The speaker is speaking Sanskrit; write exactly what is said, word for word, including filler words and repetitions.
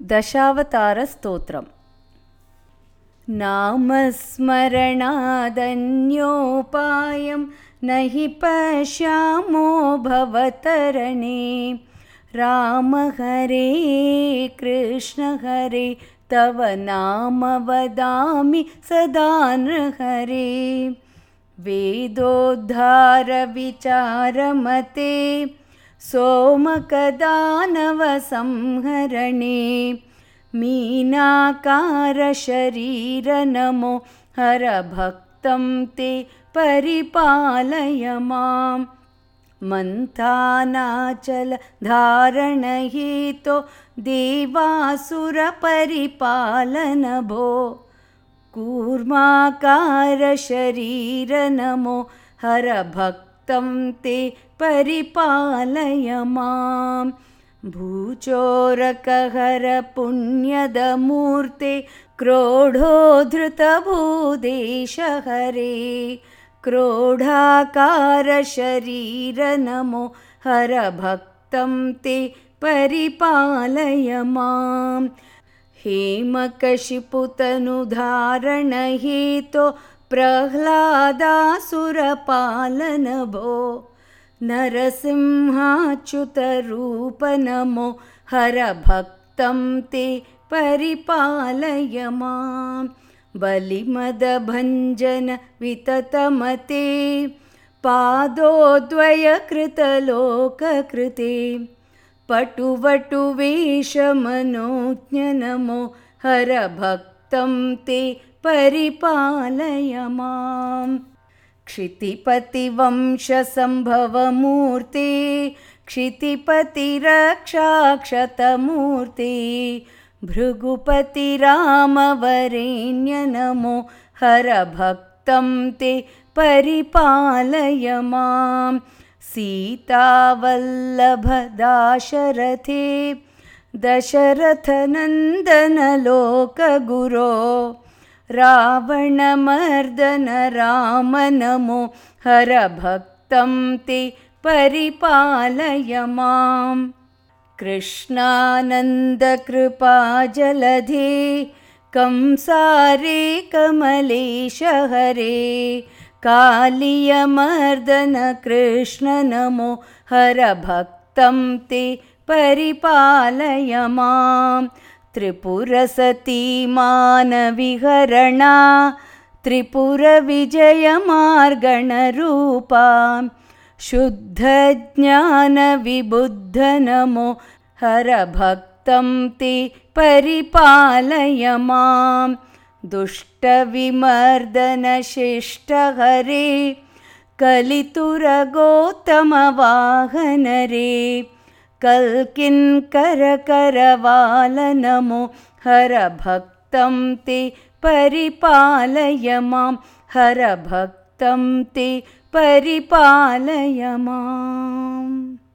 दशावतारस्तोत्रम्। नामस्मरणादन्योपायं न हि पश्यामो भवतरणे। राम हरे कृष्ण हरे तव नाम वदामि सदा नृहरे। वेदोद्धारविचारमते सोमकदानवसंहरणे। मीनाकारशरीर नमो हर भक्तं ते परिपालय मां। मन्थानाचलधारणहेतो देवासुरपरिपालन भो। कूर्माकारशरीर नमो हर भक्तं ते परिपालय मां। भूचोरकहर पुण्यदमूर्ते क्रोढोद्धृतभूदेश हरे। क्रोढाकारशरीर नमो हर भक्तं ते परिपालय मां। हेमकशिपुतनुधारणहेतो प्रह्लादासुरपालन भो। नरसिंहाच्युतरूप नमो हर भक्तं ते परिपालय मां। बलिमदभञ्जन विततमते पादोद्वयकृतलोककृते। पटुवटुवेषमनोज्ञ नमो हर भक्तं ते परिपालय मां। क्षितिपतिवंशसम्भवमूर्ते क्षितिपतिरक्षाक्षतमूर्ते। भृगुपतिरामवरेण्य नमो हर भक्तं ते परिपालय मां। सीतावल्लभ दाशरथे दशरथनन्दन लोकगुरो। रावणमर्दन राम नमो हर भक्तं ते परिपालय मां। कृष्णानन्दकृपाजलधे कंसारे कमलेश हरे। कालियमर्दन कृष्ण नमो हर भक्तं ते परिपालय मां। त्रिपुरसतीमानविहरणा त्रिपुरविजयमार्गणरूपा। शुद्धज्ञानविबुद्ध नमो हर भक्तं ते परिपालय मां। दुष्टविमर्दन शिष्ट हरे कलितुरगोत्तमवाहन रे। कल्किन्करकरवाल नमो हर भक्तं ते परिपालय मां। हर भक्तं ते परिपालय माम्।